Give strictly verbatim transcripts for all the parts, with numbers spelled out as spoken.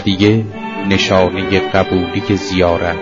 هدیه نشانه قبولی زیارت.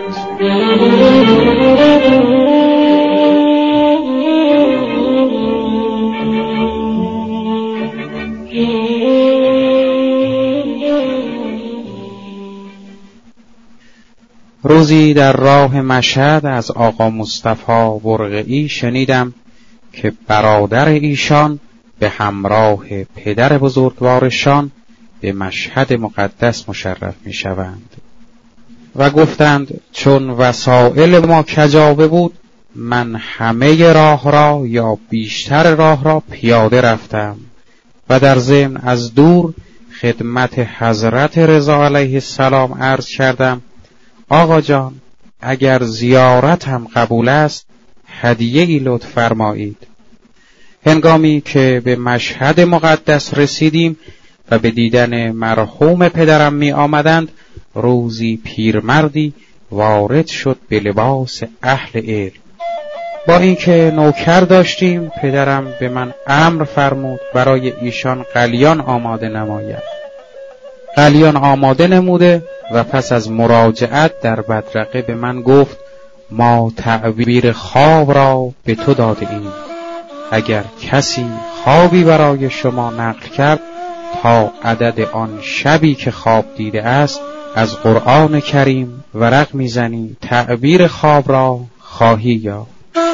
روزی در راه مشهد از آقا مصطفی برقعی شنیدم که برادر ایشان به همراه پدر بزرگوارشان به مشهد مقدس مشرف می شوند و گفتند چون وسائل ما کجاوه بود من همه راه را یا بیشتر راه را پیاده رفتم و در ضمن از دور خدمت حضرت رضا علیه السلام عرض کردم آقا جان اگر زیارتم قبول است هدیه‌ای لطف فرمایید. هنگامی که به مشهد مقدس رسیدیم و به دیدن مرحوم پدرم می آمدند روزی پیرمردی وارد شد به لباس اهل علم. با اینکه نوکر داشتیم پدرم به من امر فرمود برای ایشان قلیان آماده نماید. قلیان آماده نموده و پس از مراجعت در بدرقه به من گفت ما تعبیر خواب را به تو داده ایم. اگر کسی خوابی برای شما نقل کرد تا عدد آن شبی که خواب دیده است از قرآن کریم ورق میزنی تعبیر خواب را خواهی یافت.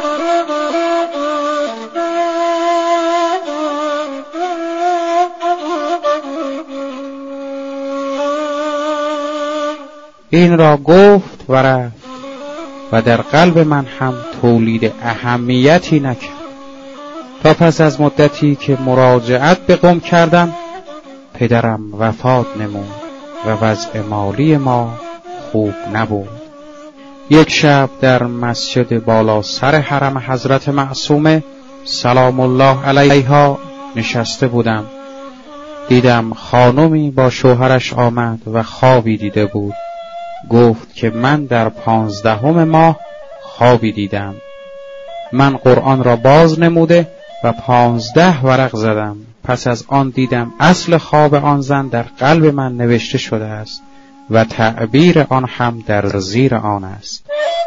این را گفت و رفت و در قلب من هم تولید اهمیتی نکرد تا پس از مدتی که مراجعت به قم کردم پدرم وفات نمود و وضع مالی ما خوب نبود. یک شب در مسجد بالا سر حرم حضرت معصومه سلام الله علیها نشسته بودم. دیدم خانمی با شوهرش آمد و خوابی دیده بود. گفت که من در پانزدهم ماه خوابی دیدم. من قرآن را باز نموده و پانزده ورق زدم. پس از آن دیدم اصل خواب آن زن در قلب من نوشته شده است و تعبیر آن هم در زیر آن است.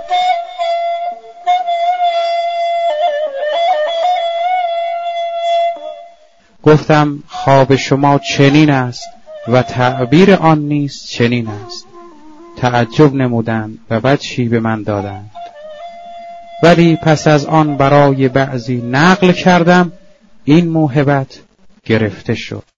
گفتم خواب شما چنین است و تعبیر آن نیز چنین است. تعجب نمودند و وجهی به من دادند. ولی پس از آن برای بعضی نقل کردم این موهبت گرفته شد.